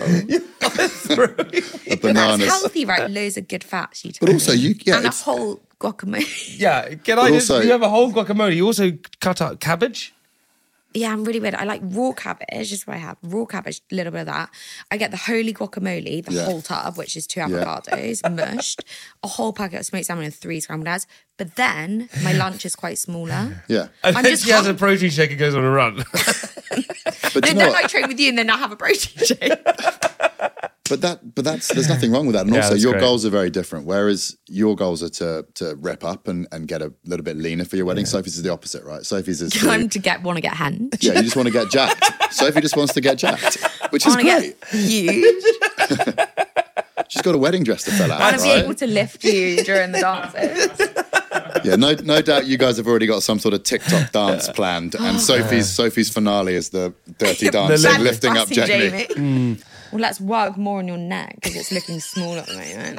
a That's bananas. healthy, right? Loads of good fats. You But also, and a it's whole guacamole. Yeah, can I just? also- You have a whole guacamole. You also cut out cabbage. Yeah, I'm really weird. I like raw cabbage, is what I have. Raw cabbage, a little bit of that. I get the holy guacamole, the whole tub, which is 2 avocados, mushed, a whole packet of smoked salmon and 3 scrambled eggs. But then my lunch is quite smaller. yeah. And I'm then just she has a hung- protein shake and goes on a run. But No, you know don't what? I train with you and then I have a protein shake. But that's there's nothing wrong with that. And Yeah, also that's your great. goals are very different. Whereas your goals are to rep up and get a little bit leaner for your wedding. Sophie's is the opposite, right? Sophie's is Time to want to get hen. yeah, you just want to get jacked. Sophie just wants to get jacked, which I is want to great. get huge. She's got a wedding dress to fill I out, want to be able right? to lift you during the dances. Yeah, no doubt you guys have already got some sort of TikTok dance planned. And Sophie's finale is the dirty dancing, That's lifting up fussy, Jamie. Well, let's work more on your neck because it's looking small at the moment.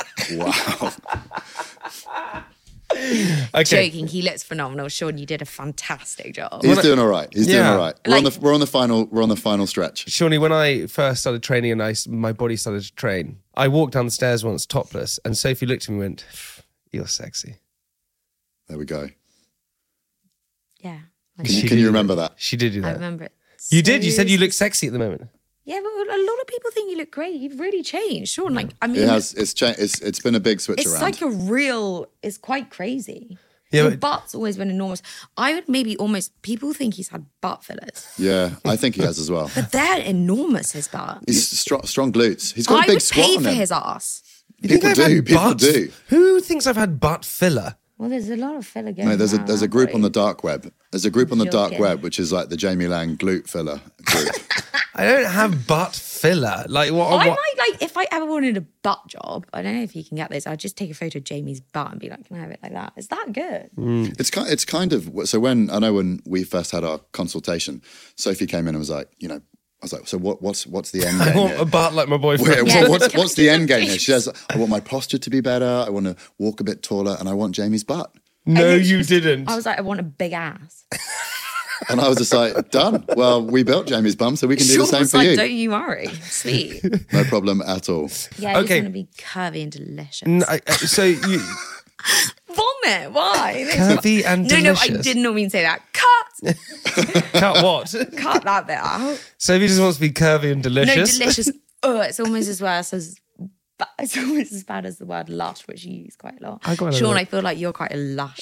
Wow. Okay. Joking, he looks phenomenal. Sean, you did a fantastic job. He's doing all right. He's doing Yeah. all right. We're on the final stretch. Shawnee, when I first started training and my body started to train, I walked down the stairs once topless, and Sophie looked at me and went, "You're sexy." There we go. Yeah. Can you remember that? She did do I that. remember it. You did. You said you look sexy at the moment. Yeah, but a lot of people think you look great. You've really changed, Sean. Like, I mean, It has. It's been a big switch it's around. like it's quite crazy. Yeah, Your but- butt's always been enormous. I would maybe people think he's had butt fillers, Yeah, I think he has as well. but they're enormous, his butt. He's strong glutes. He's got I a big would squat pay on for him. his ass. You think People I've do. had People butt- do. Who thinks I've had butt filler? Well, there's a lot of filler going No, there's around a our group on the body. dark web. There's a group on the dark Joking. web which is like the Jamie Lang glute filler group. I don't have butt filler. Like what? I might like if I ever wanted a butt job. I don't know if you can get this. I'd just take a photo of Jamie's butt and be like, "Can I have it like that?" Is that good? It's kind of so when we first had our consultation, Sophie came in and was like, I was like, so what's the end game? I want here? a butt like my boyfriend. What's the end game here? She says, I want my posture to be better. I want to walk a bit taller, and I want Jamie's butt. No, you didn't. I was like, I want a big ass. And I was just like, done. Well, we built Jamie's bum, so we can do the same for like, you. Don't you worry. Sweet. No problem at all. Yeah, Okay. it's going to be curvy and delicious. So you Vomit. Why? curvy and delicious. No, I did not mean to say that. Cut. Cut what? Cut that bit out. Sophie just wants to be curvy and delicious. No, delicious. Oh, it's almost as worse as. It's almost as bad as the word lush, which you use quite a lot. Sean, I feel like you're quite a lush.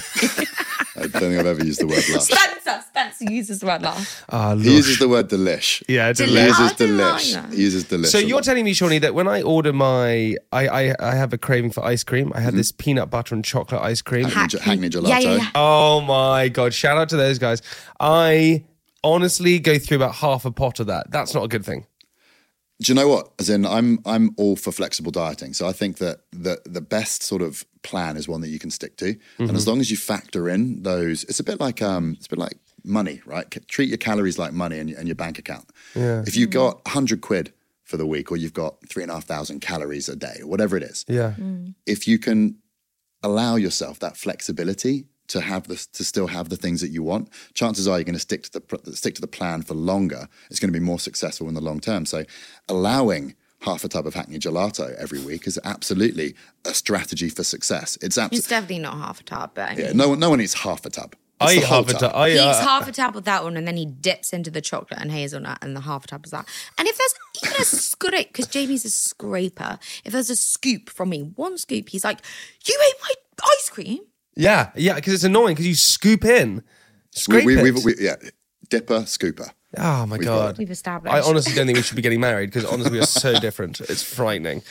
I don't think I've ever used the word lush. Spencer uses the word lush. He uses the word delish. Yeah, He delish. uses I don't like delish. that. He uses delish. So a you're lot. telling me, Shawnee, that when I order I have a craving for ice cream. I had this peanut butter and chocolate ice cream. Hackney Gelato. Yeah. Oh my God. Shout out to those guys. I honestly go through about half a pot of that. That's not a good thing. Do you know what? As in, I'm all for flexible dieting. So I think that the best sort of plan is one that you can stick to. And as long as you factor in those, it's a bit like money, right? Treat your calories like money and your bank account. Yeah. If you've got 100 quid for the week, or you've got 3,500 calories a day, or whatever it is, Yeah. if you can allow yourself that flexibility to still have the things that you want, chances are you're going to stick to the plan for longer. It's going to be more successful in the long term. So allowing half a tub of Hackney Gelato every week is absolutely a strategy for success. It's definitely not half a tub, but I mean, no one eats half a tub. I It's eat the whole half a tub. tub. he eats half a tub of that one, and then he dips into the chocolate and hazelnut, and the half a tub is that. And if there's even a scrape, because Jamie's a scraper, if there's a scoop from me, one scoop, he's like, "You ate my ice cream." Yeah, because it's annoying because you scoop in. Scrape it. Dipper, scooper. Oh my God. We've established. I honestly don't think we should be getting married because honestly we are so different. It's frightening.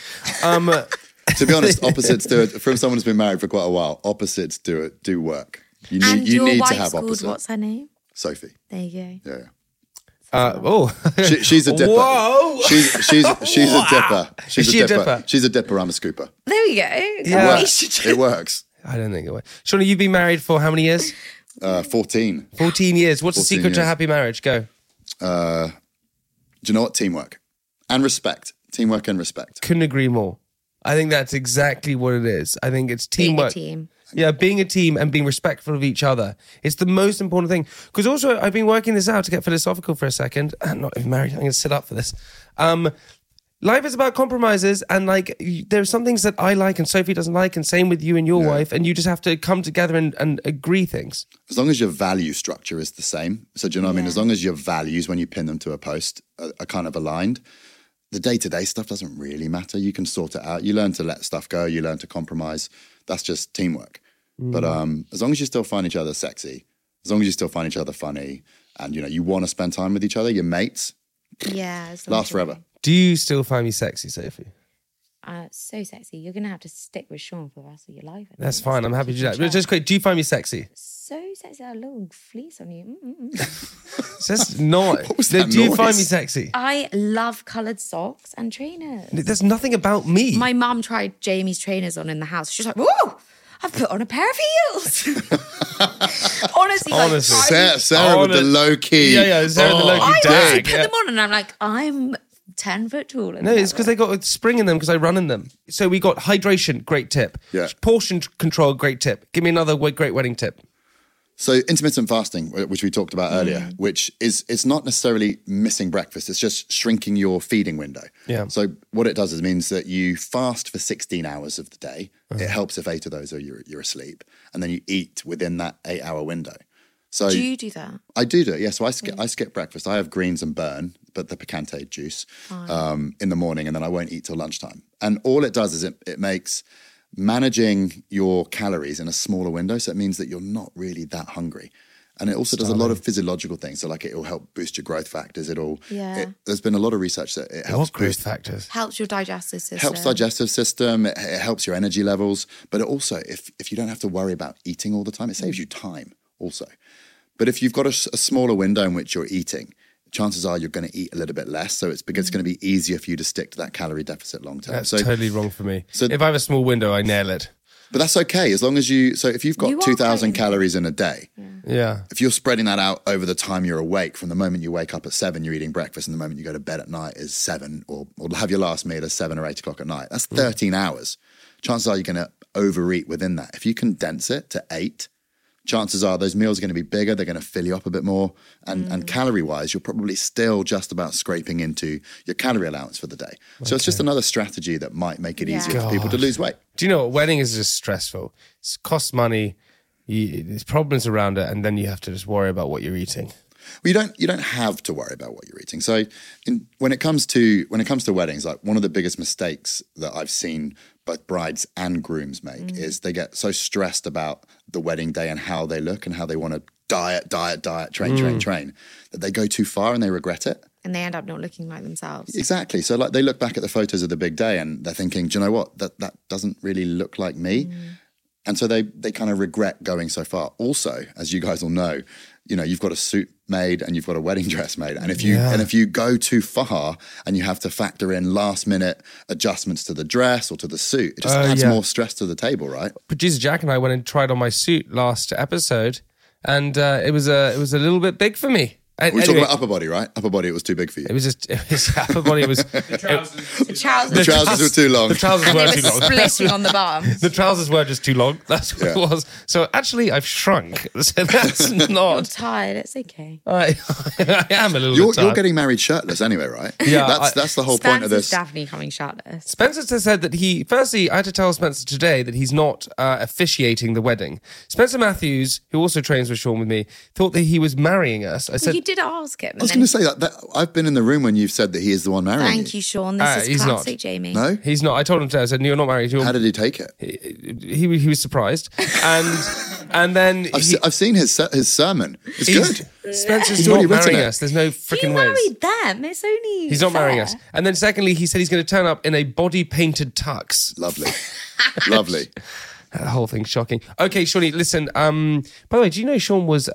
To be honest, opposites do it. From someone who's been married for quite a while, opposites do work. You and need your to wife's have called, opposites. what's her name? Sophie. There you go. Yeah. She's a dipper. Whoa. She's a dipper. Is she a dipper? She's a dipper. I'm a scooper. There we go. Yeah. It works. I don't think it would. Shawnee, you've been married for how many years? 14. 14 years. What's the 14 secret to a years. happy marriage? Go. Do you know what? Teamwork and respect. Teamwork and respect. Couldn't agree more. I think that's exactly what it is. I think it's teamwork. Being a team. Yeah, being a team and being respectful of each other. It's the most important thing. Because also, I've been working this out to get philosophical for a second. I'm not even married. I'm going to sit up for this. Life is about compromises, and like there are some things that I like and Sophie doesn't like, and same with you and your wife, and you just have to come together and agree things. As long as your value structure is the same. So do you know what I mean? As long as your values, when you pin them to a post, are kind of aligned, the day-to-day stuff doesn't really matter. You can sort it out. You learn to let stuff go. You learn to compromise. That's just teamwork. But as long as you still find each other sexy, as long as you still find each other funny, and you want to spend time with each other, your mates, Yeah. last forever. Do you still find me sexy, Sophie? So sexy. You're going to have to stick with Sean for the rest of your life. I think. That's fine. I'm happy to do that. But just quick, do you find me sexy? So sexy. A little fleece on you. It's just not. What was that Do you noise? find me sexy? I love coloured socks and trainers. There's nothing about me. My mum tried Jamie's trainers on in the house. She's like, whoa, I've put on a pair of heels. Honestly. Sarah with the low key. Yeah, Sarah with the low key I dag. actually put them on and I'm like, I'm 10 foot tall. No, it's because they got a spring in them because I run in them. So we got hydration, great tip. Yeah. Portion control, great tip. Give me another great wedding tip. So intermittent fasting, which we talked about earlier, which is it's not necessarily missing breakfast. It's just shrinking your feeding window. Yeah. So what it does is it means that you fast for 16 hours of the day. It helps if 8 of those are you're asleep, and then you eat within that 8-hour window. So Do you do that? I do it. Yeah. So I skip breakfast. I have greens and burn, but the picante juice in the morning, and then I won't eat till lunchtime. And all it does is it makes managing your calories in a smaller window. So it means that you're not really that hungry. And it also does a lot of physiological things. So like it'll help boost your growth factors. There's been a lot of research that it helps What growth boost factors? Helps your digestive system. helps digestive system. It helps your energy levels. But it also, if you don't have to worry about eating all the time, it saves you time also. But if you've got a smaller window in which you're eating, chances are you're going to eat a little bit less. So it's because it's going to be easier for you to stick to that calorie deficit long term. That's So, totally wrong for me. So- if I have a small window, I nail it. but that's okay as long as if you've got You are 2,000 right. calories in a day, Yeah. if you're spreading that out over the time you're awake, from the moment you wake up at 7, you're eating breakfast, and the moment you go to bed at night is 7, or have your last meal at 7 or 8 o'clock at night. That's 13 hours. Chances are you're going to overeat within that. If you condense it to 8, chances are those meals are going to be bigger. They're going to fill you up a bit more. And calorie-wise, you're probably still just about scraping into your calorie allowance for the day. So it's just another strategy that might make it easier for people to lose weight. Do you know what? Wedding is just stressful. It costs money. There's problems around it, and then you have to just worry about what you're eating. Well, you don't have to worry about what you're eating. So when it comes to weddings, like one of the biggest mistakes that I've seen both brides and grooms make is they get so stressed about the wedding day and how they look and how they want to diet, train, that they go too far and they regret it. And they end up not looking like themselves. Exactly. So like they look back at the photos of the big day and they're thinking, do you know what? That doesn't really look like me. And so they kind of regret going so far. Also, as you guys all know, you've got a suit made and you've got a wedding dress made. And if you go too far and you have to factor in last minute adjustments to the dress or to the suit, it just adds more stress to the table, right? Producer Jack and I went and tried on my suit last episode, and it was a little bit big for me. We're talking about upper body, right? Upper body, it was too big for you. It was upper body was The The trousers were too long. the trousers And were they too were long. splitting on the bum. The trousers were just too long. That's what it was. So actually, I've shrunk. So that's I'm not. tired. It's okay. I am a little You're bit tired. getting married shirtless anyway, right? Yeah, That's the whole point of Spencer's this. definitely coming shirtless. Spencer said that firstly, I had to tell Spencer today that he's not officiating the wedding. Spencer Matthews, who also trains with Sean with me, thought that he was marrying us. I said, You did ask him. I was going to say that I've been in the room when you've said that he is the one marrying Thank you, Sean. This he's is not. classic, Jamie. No? he's not. I told him today, I said, you're not married. How did he take it? He was surprised. And then I've seen his sermon. It's good. Spencer's He's not already written marrying it. us. There's no You freaking ways. married them. It's only He's not marrying fair. us. And then secondly, he said he's going to turn up in a body painted tux. Lovely. Lovely. That whole thing's shocking. Okay, Shawnee, listen. By the way, do you know Sean was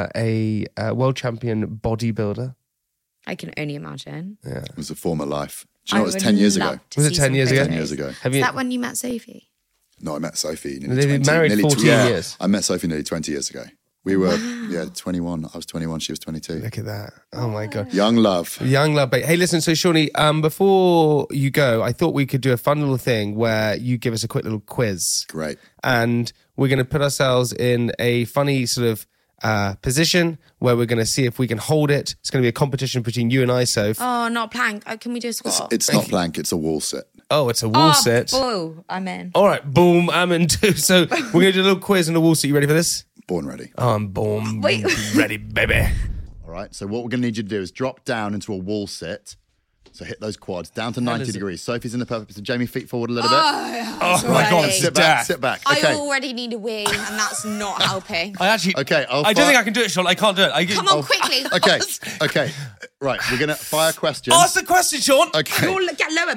a world champion bodybuilder? I can only imagine. It was a former life. Do you know it was 10 years ago? Was it 10 years ago? 10 years ago. Have Is you? that when you met Sophie? No, I met Sophie. They've been married 14 years. I met Sophie nearly 20 years ago. We were, 21. I was 21, she was 22. Look at that. Oh my God. Young love. Young love, babe. Hey, listen, so Shawnee, before you go, I thought we could do a fun little thing where you give us a quick little quiz. Great. And we're going to put ourselves in a funny sort of position where we're going to see if we can hold it. It's going to be a competition between you and I, Soph. Oh, not plank. Can we do a squat? It's not plank, it's a wall sit. Oh, it's a wall sit. Boo, I'm in. All right, boom, I'm in too. So we're going to do a little quiz on the wall sit. You ready for this? Born ready. I'm boom, Wait. ready, baby. All right, so what we're going to need you to do is drop down into a wall sit. So hit those quads down to 90 degrees. Sophie's in the perfect position. Jamie, feet forward a little bit. Oh my God, Sit back, sit back. I Okay. already need a wee, and that's not helping. I actually, Okay, I don't think I can do it, Sean. I can't do it. Come on, quickly. Okay. Right, we're going to fire questions. Ask the question, Sean. Okay. You'll get lower, bitch.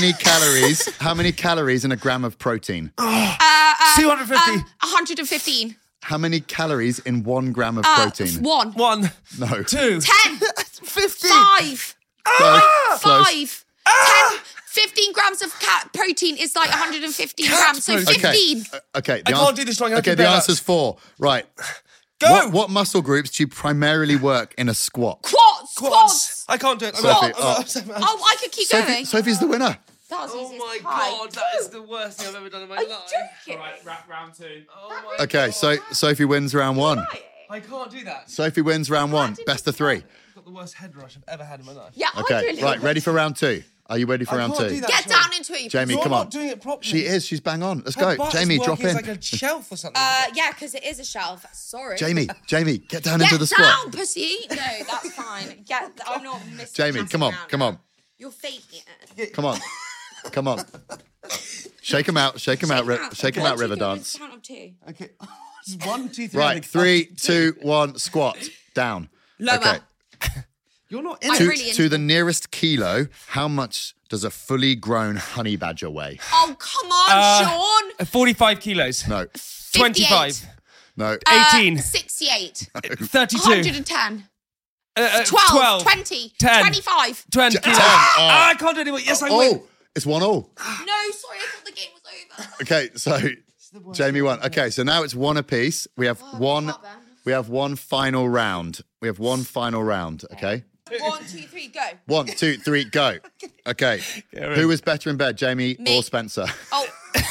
How many calories in a gram of protein? 250. 115. How many calories in 1 gram of protein? 1. 1, No. 2, 10. 50. 5. Close. 5. 10. 15 grams of protein is like 115 grams. So protein. 15. Okay. I can't do this wrong. I have Okay, to the bear answer's 4. Right. Go. What muscle groups do you primarily work in a squat? Quads. I can't do it. Sophie, Oh, I could keep going. Sophie's the winner. That was Oh easy my as pie. God, that is the worst thing I've ever done in my Are you life. joking? Round 2. Oh my Okay, so Sophie wins round 1. I can't do that. Sophie wins round 1. Best of 3. I've got the worst head rush I've ever had in my life. Yeah, I Okay, really right, ready for round 2? Are you ready for round 2? do that. Get down into it. You Jamie, You're come not on. doing it properly. She is. She's bang on. Let's Her go. butt's Jamie, drop working as in. like a shelf or something. Yeah, because it is a shelf. Sorry. Jamie, get down Get into the down, squat. pussy. No, that's fine. I'm not missing. Jamie, come on, come on. You're faking it. Come on. Come on. Shake him out, shake him out, shake him out, River Dance. Count of 2. Okay. Just 1, 2, 3. Right, 3, 2, 1, squat. Down. Lower. Okay. You're not in I'm it. really To the nearest kilo, how much does a fully grown honey badger weigh? Oh, come on, Sean. 45 kilos. No, 25. no. 18. 68. 32. 110. 12, 20, 10, 25. 20. 10. I can't do anymore. Yes, I win. Oh, it's 1-1. No, sorry, I thought the game was over. Okay, so Jamie won. Okay, so now it's 1 apiece. We have one. We have one final round. Okay. 1, 2, 3, go. 1, 2, 3, go. Okay. Who was better in bed, Jamie or Spencer? Oh.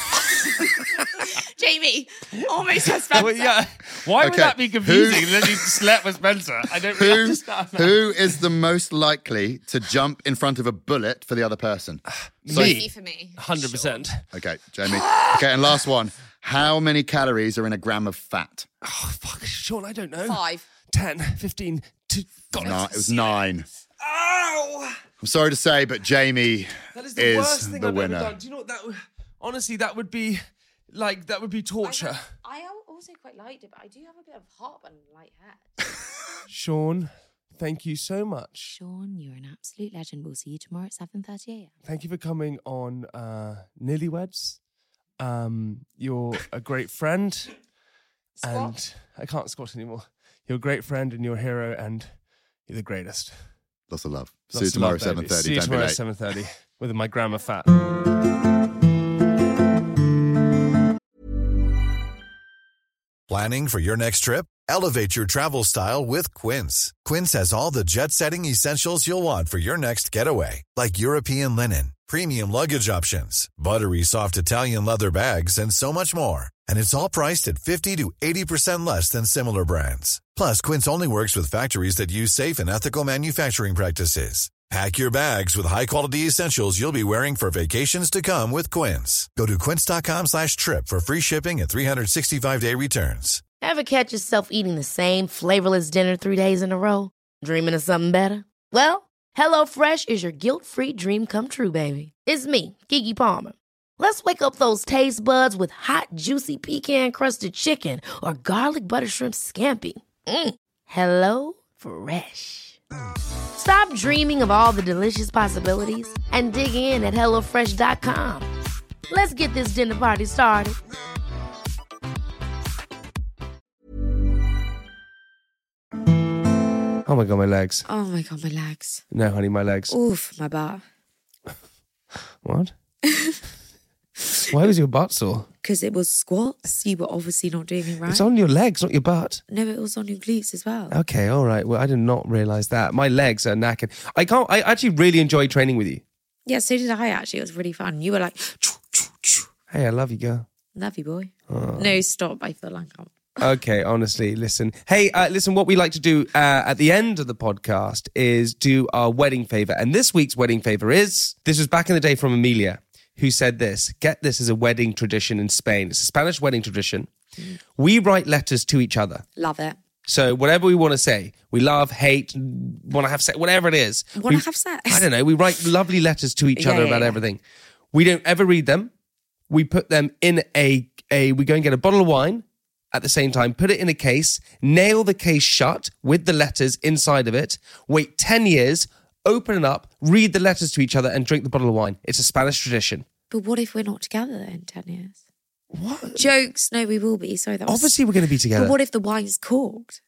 Jamie. Almost said Spencer. Well, yeah. Why would that be confusing? Then you slept with Spencer. I don't really understand that. Who is the most likely to jump in front of a bullet for the other person? Jamie for me. 100%. Okay, Jamie. Okay, and last one. How many calories are in a gram of fat? Oh, fuck. Sean, I don't know. 5. 10, 15, 2. God, It was 9. Ow! I'm sorry to say, but Jamie That is the worst thing the I've winner. ever done. Do you know what that would... Honestly, that would be... Like, that would be torture. I also quite liked it, but I do have a bit of heart and light head. Sean, thank you so much. Sean, you're an absolute legend. We'll see you tomorrow at 7:30 a.m. Thank you for coming on Newlyweds. You're a great friend. And I can't squat anymore. You're a great friend and you're a hero and you're the greatest. Lots of love. Lots See you of tomorrow, love, baby. 7:30. See you Don't be tomorrow late. at 7:30 with my grandma fat. Planning for your next trip? Elevate your travel style with Quince. Quince has all the jet-setting essentials you'll want for your next getaway, like European linen, premium luggage options, buttery soft Italian leather bags, and so much more. And it's all priced at 50 to 80% less than similar brands. Plus, Quince only works with factories that use safe and ethical manufacturing practices. Pack your bags with high-quality essentials you'll be wearing for vacations to come with Quince. Go to quince.com/trip for free shipping and 365-day returns. Ever catch yourself eating the same flavorless dinner 3 days in a row? Dreaming of something better? Well, HelloFresh is your guilt-free dream come true, baby. It's me, Keke Palmer. Let's wake up those taste buds with hot, juicy pecan-crusted chicken or garlic butter shrimp scampi. Hello Fresh. Stop dreaming of all the delicious possibilities and dig in at HelloFresh.com. Let's get this dinner party started. Oh my God, my legs. Oh my God, my legs. No, honey, my legs. Oof, my butt. What? Why was your butt sore? Because it was squats. You were obviously not doing it right. It's on your legs, not your butt. No, it was on your glutes as well. Okay, all right. Well, I did not realise that. My legs are knackered. I actually really enjoy training with you. Yeah, so did I actually. It was really fun. You were like, choo, choo, choo. Hey, I love you, girl. Love you, boy. No, stop. I feel like I'm... Okay, honestly, listen. Hey, listen, what we like to do at the end of the podcast is do our wedding favour. And this week's wedding favour is, this was back in the day from Amelia, who said this. Get this as a wedding tradition in Spain. It's a Spanish wedding tradition. We write letters to each other. Love it. So whatever we want to say, we love, hate, want to have sex, whatever it is. Want to have sex? I don't know. We write lovely letters to each other about everything. We don't ever read them. We put them in we go and get a bottle of wine at the same time, put it in a case, nail the case shut with the letters inside of it, wait 10 years, open it up, read the letters to each other and drink the bottle of wine. It's a Spanish tradition. But what if we're not together in 10 years? What? Jokes. No, we will be. Sorry, that was... Obviously we're going to be together. But what if the wine's corked?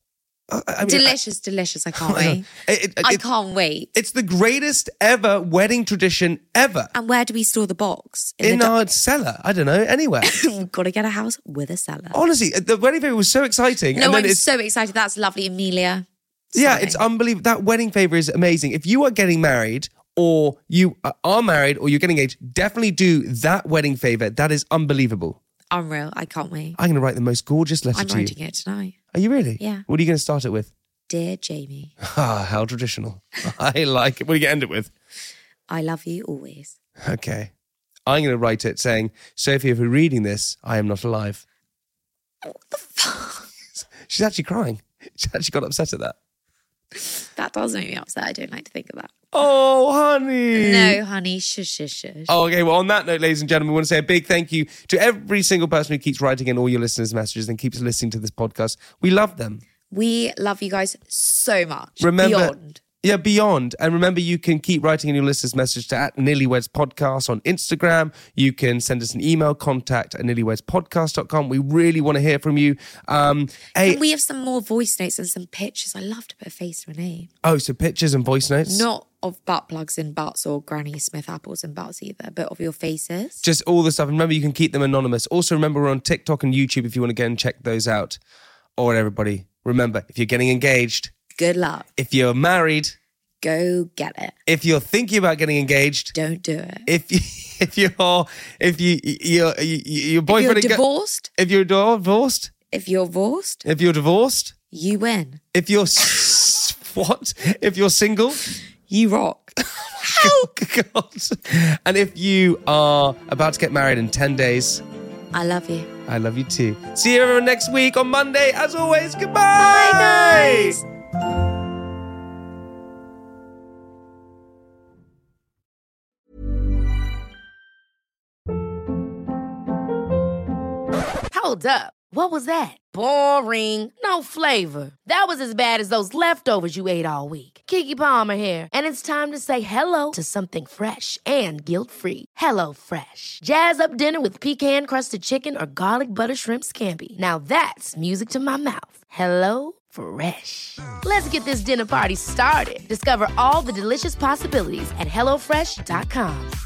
Delicious. I can't wait. I can't wait. It's the greatest ever wedding tradition ever. And where do we store the box? In our cellar. I don't know, anywhere. We've got to get a house with a cellar. Honestly, the wedding favour was so exciting. No, I'm so excited. That's lovely, Amelia. Yeah, it's unbelievable. That wedding favour is amazing. If you are getting married or you are married or you're getting engaged, definitely do that wedding favour. That is unbelievable. Unreal. I can't wait. I'm going to write the most gorgeous letter I'm to you. writing it tonight. Are you really? Yeah. What are you going to start it with? Dear Jamie. Ah, how traditional. I like it. What are you going to end it with? I love you always. Okay. I'm going to write it saying, Sophie, if you're reading this, I am not alive. What the fuck? She's actually crying. She actually got upset at that. That does make me upset. I don't like to think of that. Oh, honey. No, honey. Shush. Oh, okay. Well, on that note, ladies and gentlemen, we want to say a big thank you to every single person who keeps writing in all your listeners' messages and keeps listening to this podcast. We love them. We love you guys so much. Remember, Beyond. Yeah, beyond. And remember, you can keep writing in your listeners' message to @NearlyWedsPodcast on Instagram. You can send us an email, contact@nearlywedspodcast.com. We really want to hear from you. Can we have some more voice notes and some pictures? I love to put a face to a name. Oh, so pictures and voice notes? Not of butt plugs in butts or Granny Smith apples in butts either, but of your faces. Just all the stuff. And remember, you can keep them anonymous. Also, remember, we're on TikTok and YouTube if you want to go and check those out. All right, everybody. Remember, if you're getting engaged, good luck. If you're married, go get it. If you're thinking about getting engaged, don't do it. If your boyfriend, if you're divorced, if you're divorced, you win. If you're what? If you're single, you rock. Oh God! And if you are about to get married in 10 days, I love you. I love you too. See you everyone next week on Monday. As always, goodbye. Bye, guys. Hold up. What was that? Boring. No flavor. That was as bad as those leftovers you ate all week. Keke Palmer here, and it's time to say hello to something fresh and guilt-free. Hello Fresh. Jazz up dinner with pecan-crusted chicken or garlic butter shrimp scampi. Now that's music to my mouth. Hello Fresh. Let's get this dinner party started. Discover all the delicious possibilities at HelloFresh.com.